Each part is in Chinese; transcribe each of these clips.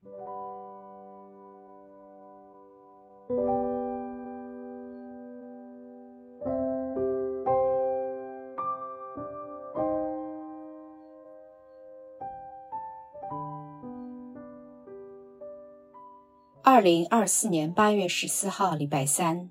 2024年8月14号礼拜三。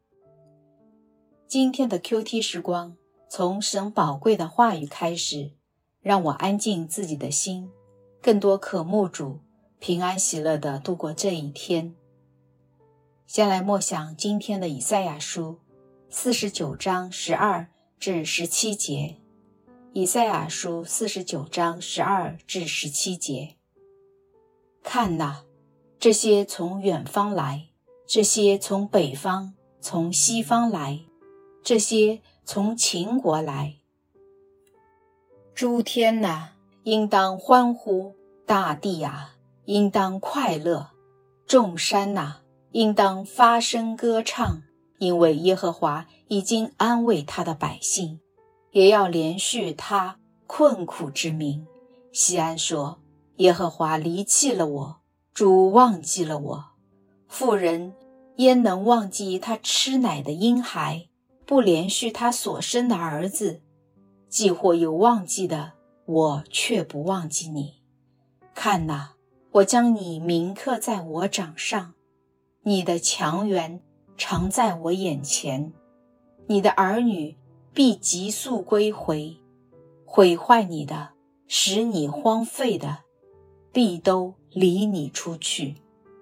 今天的 QT 时光，从神宝贵的话语开始，让我安静自己的心，更多渴慕主，平安喜乐地度过这一天。先来默想今天的以赛亚书49章12至17节。以赛亚书49章12至17节。看哪，这些从远方来，这些从北方，从西方来，这些从秦国来。诸天哪，应当欢呼；大地啊，应当快乐；众山哪，应当发声歌唱，因为耶和华已经安慰他的百姓，也要连续他困苦之民。西安说：耶和华离弃了我，主忘记了我。妇人焉能忘记他吃奶的婴孩，不连续他所生的儿子？既或有忘记的，我却不忘记你。看哪，我将你铭刻在我掌上，你的强援常在我眼前。你的儿女必急速归回，毁坏你的，使你荒废的，必都离你出去。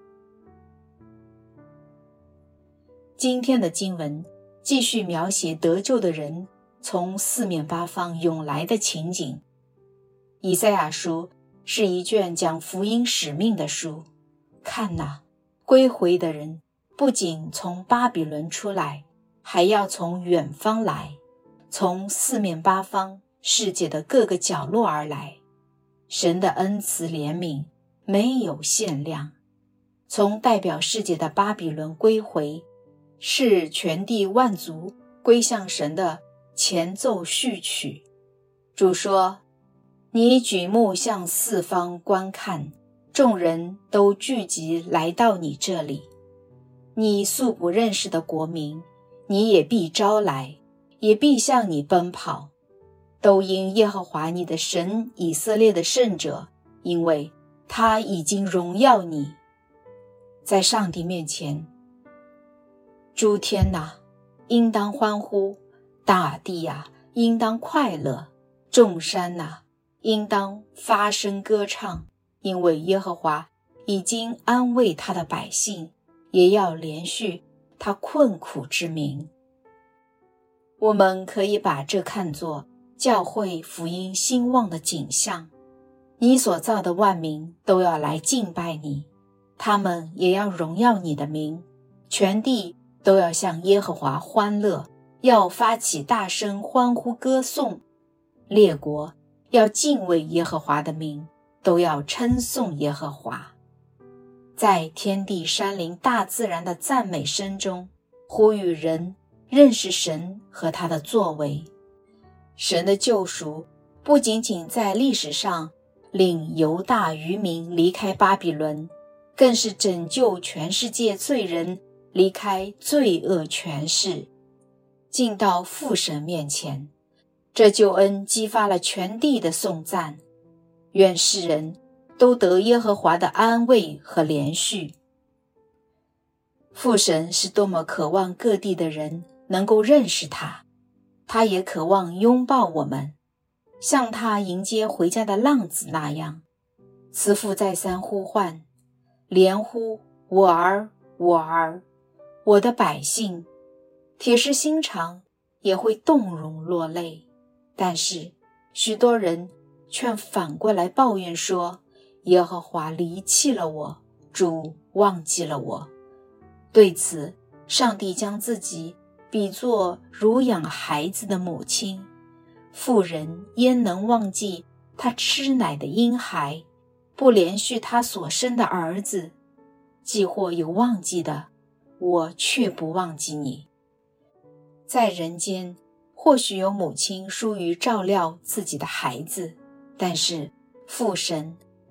今天的经文继续描写得救的人从四面八方涌来的情景。以赛亚书是一卷讲福音使命的书。看哪，归回的人不仅从巴比伦出来，还要从远方来，从四面八方世界的各个角落而来。神的恩慈怜悯没有限量。从代表世界的巴比伦归回，是全地万族归向神的前奏序曲。主说：你举目向四方观看，众人都聚集来到你这里。你素不认识的国民，你也必招来，也必向你奔跑，都因耶和华你的神以色列的圣者，因为他已经荣耀你。在上帝面前，诸天哪，应当欢呼；大地啊，应当快乐；众山哪，应当发声歌唱，因为耶和华已经安慰他的百姓，也要连续他困苦之民。我们可以把这看作教会福音兴旺的景象。你所造的万民都要来敬拜你，他们也要荣耀你的名，全地都要向耶和华欢乐，要发起大声欢呼歌颂。列国要敬畏耶和华的名，都要称颂耶和华。在天地山林大自然的赞美声中，呼吁人认识神和他的作为。神的救赎不仅仅在历史上令犹大余民离开巴比伦，更是拯救全世界罪人离开罪恶权势，进到父神面前。这救恩激发了全地的颂赞，愿世人都得耶和华的安慰和连续。父神是多么渴望各地的人能够认识他，他也渴望拥抱我们，像他迎接回家的浪子那样。慈父再三呼唤，连呼我儿，我儿，我的百姓。铁石心肠也会动容落泪，但是许多人却反过来抱怨说，耶和华离弃了我，主忘记了我。对此，上帝将自己比作乳养孩子的母亲，妇人焉能忘记她吃奶的婴孩，不连续她所生的儿子？既或有忘记的，我却不忘记你。在人间，或许有母亲疏于照料自己的孩子，但是父神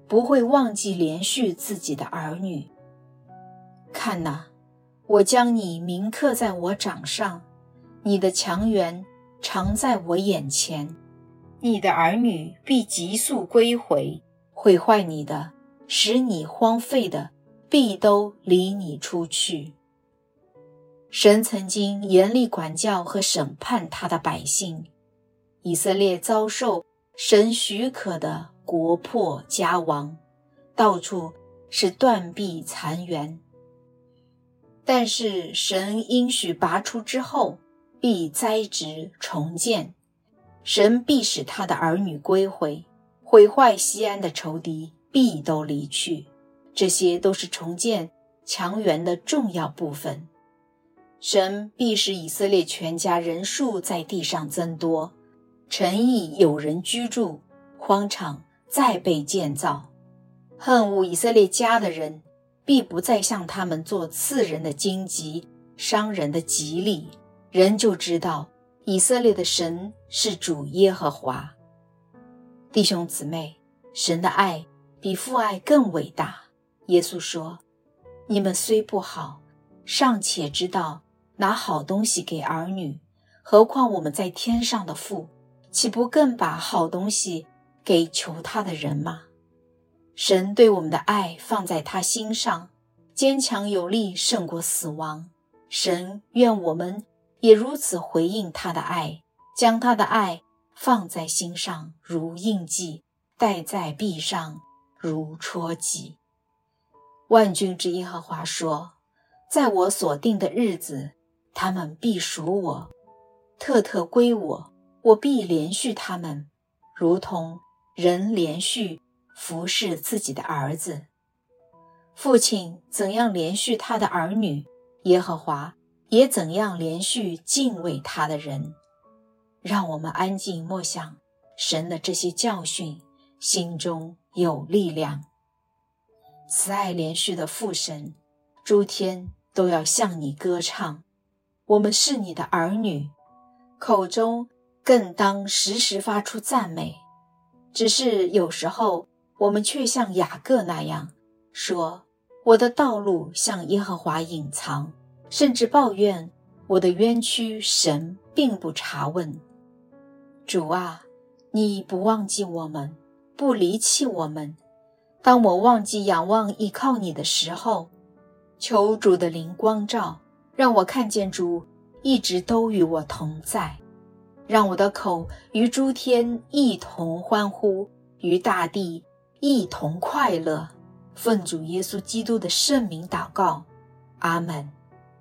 不会忘记连续自己的儿女。看哪，我将你铭刻在我掌上，你的强援常在我眼前。你的儿女必急速归回，毁坏你的，使你荒废的，必都离你出去。神曾经严厉管教和审判他的百姓，以色列遭受神许可的国破家亡，到处是断壁残垣。但是神应许拔出之后，必栽植重建，神必使他的儿女归回，毁坏西安的仇敌必都离去。这些都是重建强援的重要部分。神必使以色列全家人数在地上增多，城邑有人居住，荒场再被建造。恨恶以色列家的人必不再向他们做刺人的荆棘，伤人的蒺藜，人就知道以色列的神是主耶和华。弟兄姊妹，神的爱比父爱更伟大。耶稣说，你们虽不好，尚且知道拿好东西给儿女，何况我们在天上的父，岂不更把好东西给求他的人吗？神对我们的爱放在他心上，坚强有力胜过死亡。神愿我们也如此回应他的爱，将他的爱放在心上如印记，戴在臂上如戳记。万军之耶和华说，在我所定的日子，他们必属我，特特归我，我必连续他们，如同人连续服侍自己的儿子。父亲怎样连续他的儿女，耶和华也怎样连续敬畏他的人。让我们安静默想神的这些教训，心中有力量。慈爱连续的父神，诸天都要向你歌唱。我们是你的儿女，口中更当时时发出赞美。只是有时候我们却像雅各那样说，我的道路向耶和华隐藏，甚至抱怨我的冤屈神并不查问。主啊，你不忘记我们，不离弃我们。当我忘记仰望依靠你的时候，求主的灵光照，让我看见主一直都与我同在，让我的口与诸天一同欢呼，与大地一同快乐。奉主耶稣基督的圣名祷告，阿们。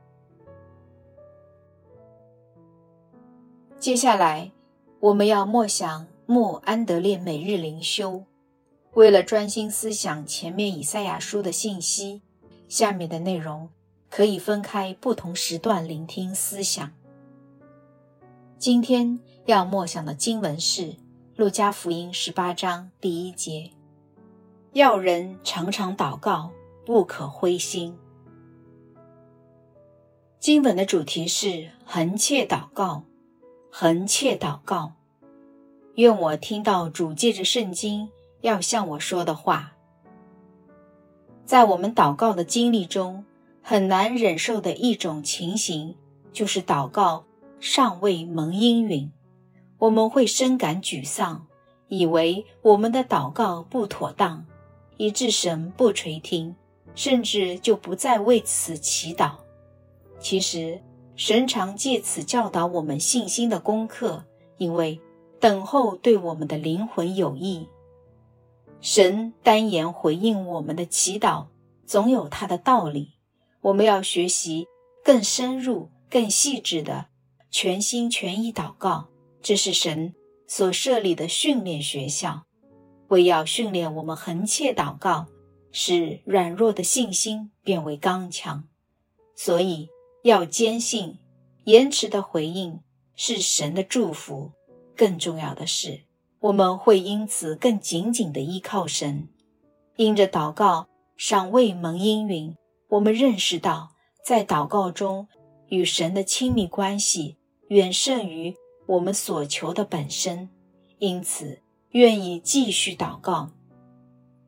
接下来我们要默想慕安德烈每日灵修。为了专心思想前面以赛亚书的信息，下面的内容可以分开不同时段聆听思想。今天要默想的经文是路加福音18章第1节，要人常常祷告，不可灰心。经文的主题是恒切祷告，恒切祷告。愿我听到主借着圣经要向我说的话。在我们祷告的经历中，很难忍受的一种情形，就是祷告尚未蒙应允。我们会深感沮丧，以为我们的祷告不妥当，以致神不垂听，甚至就不再为此祈祷。其实，神常借此教导我们信心的功课，因为等候对我们的灵魂有益。神单言回应我们的祈祷，总有他的道理。我们要学习更深入、更细致的全心全意祷告，这是神所设立的训练学校，为要训练我们恒切祷告，使软弱的信心变为刚强。所以要坚信，延迟的回应是神的祝福。更重要的是，我们会因此更紧紧地依靠神。因着祷告尚未蒙应允，我们认识到在祷告中与神的亲密关系远胜于我们所求的本身，因此愿意继续祷告。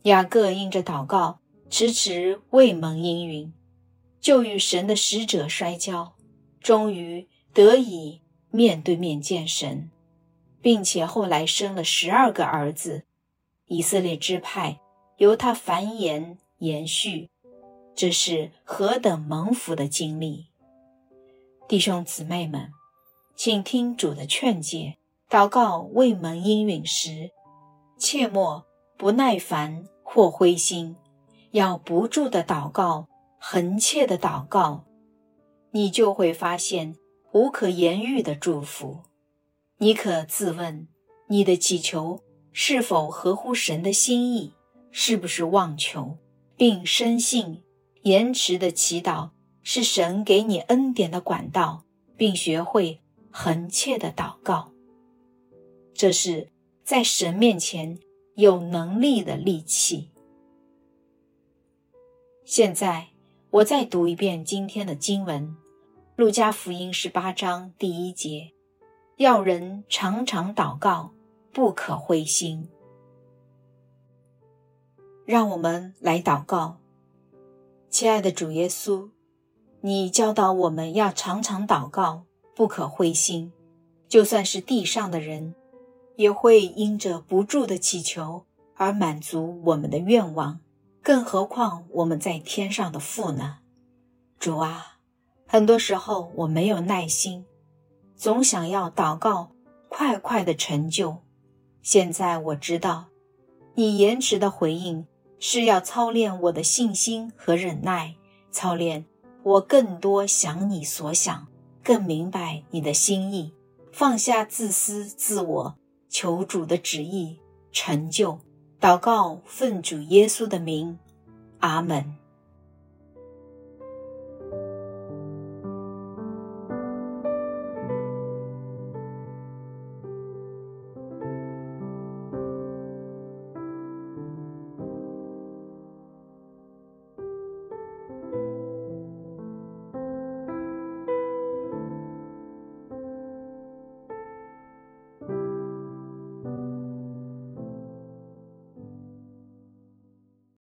雅各因着祷告迟迟未蒙应允，就与神的使者摔跤，终于得以面对面见神，并且后来生了12个儿子，以色列支派由他繁衍延续，这是何等蒙福的经历！弟兄姊妹们，请听主的劝诫，祷告未蒙应允时，切莫不耐烦或灰心，要不住的祷告，恒切的祷告，你就会发现无可言喻的祝福。你可自问，你的祈求是否合乎神的心意，是不是妄求，并深信延迟的祈祷是神给你恩典的管道，并学会恒切的祷告。这是在神面前有能力的利器。现在我再读一遍今天的经文，路加福音18章第1节，要人常常祷告，不可灰心。让我们来祷告。亲爱的主耶稣，你教导我们要常常祷告，不可灰心，就算是地上的人，也会因着不住的祈求而满足我们的愿望，更何况我们在天上的父呢？主啊，很多时候我没有耐心，总想要祷告快快的成就。现在我知道，你延迟的回应是要操练我的信心和忍耐，操练我更多想你所想，更明白你的心意，放下自私自我，求主的旨意成就。祷告奉主耶稣的名，阿们。